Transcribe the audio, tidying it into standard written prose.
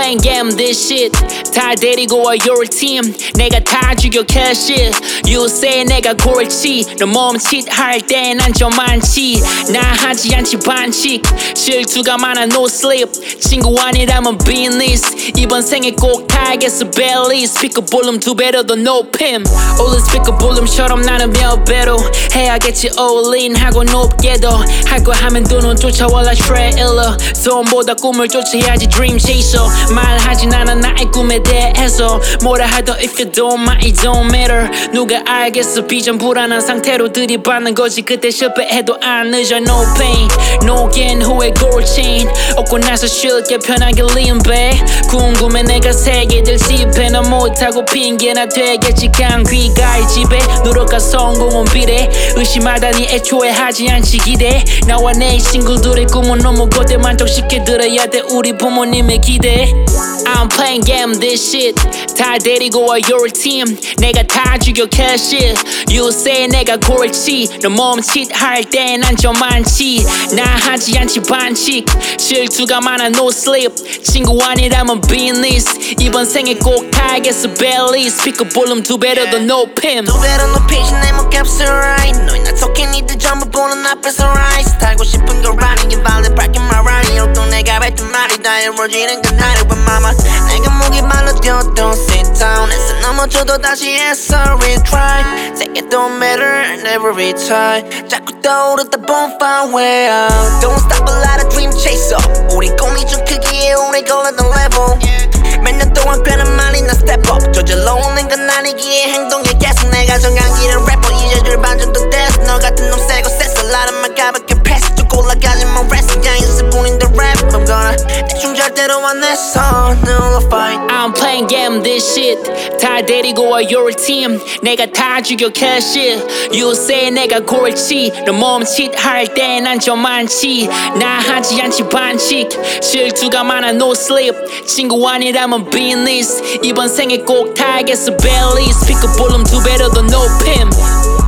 playing game this shit 다 데리고 와 your team 내가 다 죽여 cash it You say 내가 골치 너 멈칫할 땐 난 좀 많지 나 하지 않지 반칙 실수가 많아 no sleep 친구 아니라면 business 이번 생에 꼭 타겠어 belly 스피커 볼륨 2배로 더 높임 올린 스피커 볼륨처럼 나는 몇 배로 해야겠지 all in 하고 높게도 할 거 하면 두 눈 쫓아와 like trailer 손보다 꿈을 쫓아야지 dream chaser 말하진 않아 나의 꿈에 대해서 뭐라 하더 if you don't mind it don't matter 누가 알겠어 비전 불안한 상태로 들이받는 거지 그때 실패해도 안 늦어 no pain no gain 후회 gold chain 얻고 나서 쉽게 편하게 lean back 궁금해 내가 세계들 집에 너 못하고 핑계나 되겠지 강귀가의 집에 노력과 성공은 비례 의심하다니 애초에 하지 않지 기대 나와 내 친구들의 꿈은 너무 거대 만족시켜 들어야 돼 우리 부모님의 기대 I'm playing game this shit 다 데리고 와 your team 내가 다 죽여 cash it You say 내가 골치 너 멈칫할 땐 난 좀 많지 나 하지 않지 반칙 실수가 많아 no sleep 친구 아니라면 business 이번 생에 꼭 타겠어 belly 스피커 볼륨 2배로 더 높임 2배로 높이지 내 목값을 right 너희 나 토끼 니들 전부 보는 앞에서 rise 살고 싶은 걸 running invalid parking my right 또 내가 뱉은 말이 다 이루어지는 그날을 본 mama 내가 무기발로 뛰어도 sit down 애써 넘어져도 다시 애써 retry Take it don't matter never retire 자꾸 떠오르다 bonfire way out Don't stop a lot of dream chaser 우리 꿈이 좀 크기에 오래 걸렸던 level 몇 년 동안 변한 말이 나 step up 저절로 오는 건 아니기에 행동에 계속 내가 정강기는 래퍼 이제 절반정도 됐어 너 같은 놈 세고 셌어 라는말 가볍게 패스 쭉 올라가지만 rest 그냥 연습뿐인데 rap I'm gonna 대충 절대로 안 내서 nullify I'm playing game this shit 다 데리고 와 your team 내가 다 죽여 cash it You say 내가 골치 너 멈칫할 땐 난 좀 많지 나 하지 않지 반칙 실수가 많아 no sleep 친구 아니라면 business 이번 생에 꼭 타겠어 belly 스피커 볼륨 2배로 더 높임